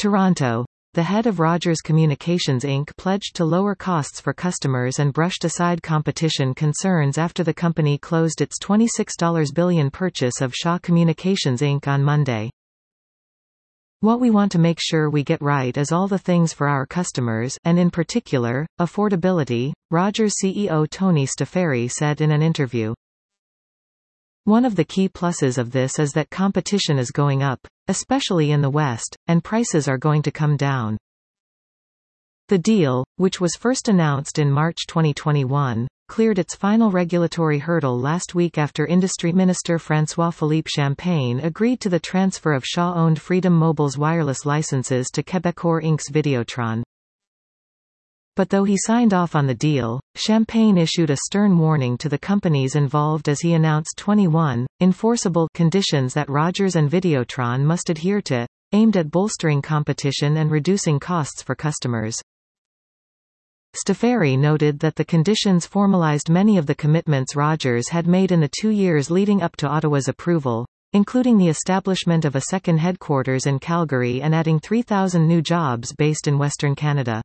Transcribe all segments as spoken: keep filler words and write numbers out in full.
Toronto. The head of Rogers Communications Incorporated pledged to lower costs for customers and brushed aside competition concerns after the company closed its twenty-six billion dollars purchase of Shaw Communications Incorporated on Monday. What we want to make sure we get right is all the things for our customers, and in particular, affordability, Rogers C E O Tony Staffieri said in an interview. One of the key pluses of this is that competition is going up, especially in the West, and prices are going to come down. The deal, which was first announced in March twenty twenty-one, cleared its final regulatory hurdle last week after Industry Minister François-Philippe Champagne agreed to the transfer of Shaw-owned Freedom Mobile's wireless licenses to Quebecor Incorporated's Videotron. But though he signed off on the deal, Champagne issued a stern warning to the companies involved as he announced twenty-one enforceable conditions that Rogers and Videotron must adhere to, aimed at bolstering competition and reducing costs for customers. Staffieri noted that the conditions formalized many of the commitments Rogers had made in the two years leading up to Ottawa's approval, including the establishment of a second headquarters in Calgary and adding three thousand new jobs based in Western Canada.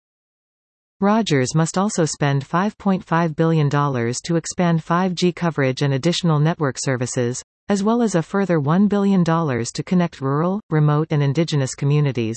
Rogers must also spend five point five billion dollars to expand five G coverage and additional network services, as well as a further one billion dollars to connect rural, remote and Indigenous communities.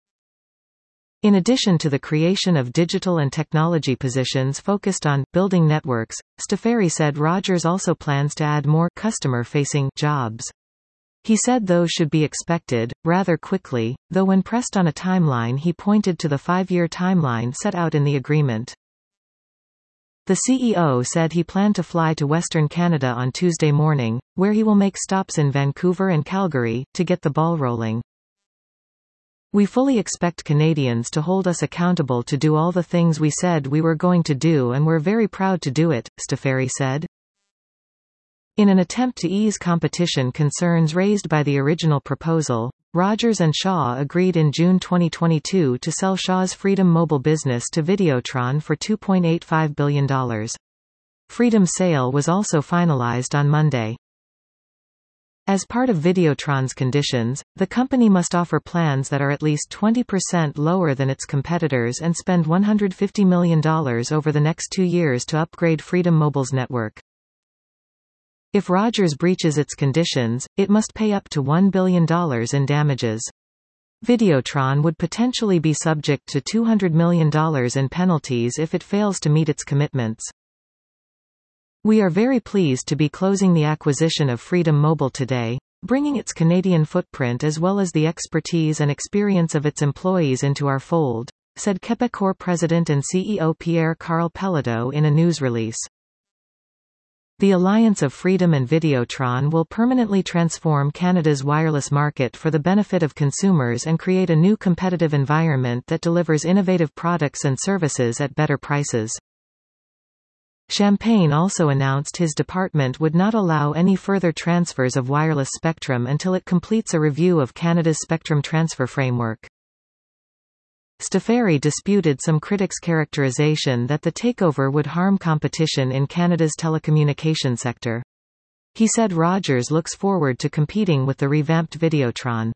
In addition to the creation of digital and technology positions focused on building networks, Staffieri said Rogers also plans to add more customer-facing jobs. He said those should be expected, rather quickly, though when pressed on a timeline he pointed to the five-year timeline set out in the agreement. The C E O said he planned to fly to Western Canada on Tuesday morning, where he will make stops in Vancouver and Calgary, to get the ball rolling. We fully expect Canadians to hold us accountable to do all the things we said we were going to do, and we're very proud to do it, Staffieri said. In an attempt to ease competition concerns raised by the original proposal, Rogers and Shaw agreed in June twenty twenty-two to sell Shaw's Freedom Mobile business to Videotron for two point eight five billion dollars. Freedom's sale was also finalized on Monday. As part of Videotron's conditions, the company must offer plans that are at least twenty percent lower than its competitors and spend one hundred fifty million dollars over the next two years to upgrade Freedom Mobile's network. If Rogers breaches its conditions, it must pay up to one billion dollars in damages. Videotron would potentially be subject to two hundred million dollars in penalties if it fails to meet its commitments. We are very pleased to be closing the acquisition of Freedom Mobile today, bringing its Canadian footprint as well as the expertise and experience of its employees into our fold, said Quebecor President and C E O Pierre-Carl Pelleteau in a news release. The alliance of Freedom and Videotron will permanently transform Canada's wireless market for the benefit of consumers and create a new competitive environment that delivers innovative products and services at better prices. Champagne also announced his department would not allow any further transfers of wireless spectrum until it completes a review of Canada's spectrum transfer framework. Staffieri disputed some critics' characterization that the takeover would harm competition in Canada's telecommunication sector. He said Rogers looks forward to competing with the revamped Videotron.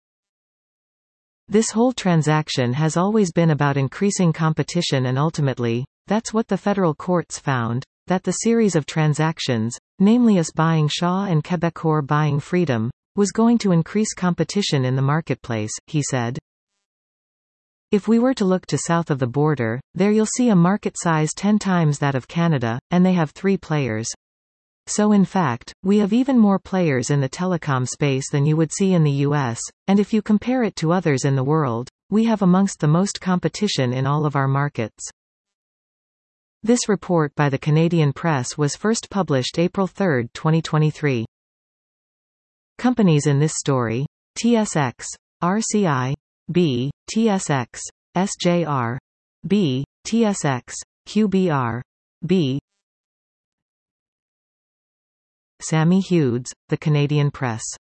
This whole transaction has always been about increasing competition, and ultimately, that's what the federal courts found, that the series of transactions, namely us buying Shaw and Quebecor buying Freedom, was going to increase competition in the marketplace, he said. If we were to look to south of the border, there you'll see a market size ten times that of Canada, and they have three players. So in fact, we have even more players in the telecom space than you would see in the U S, and if you compare it to others in the world, we have amongst the most competition in all of our markets. This report by the Canadian Press was first published April third, twenty twenty-three. Companies in this story: T S X, R C I, B, T S X, S J R, B, T S X, Q B R, B. Sammy Hughes, The Canadian Press.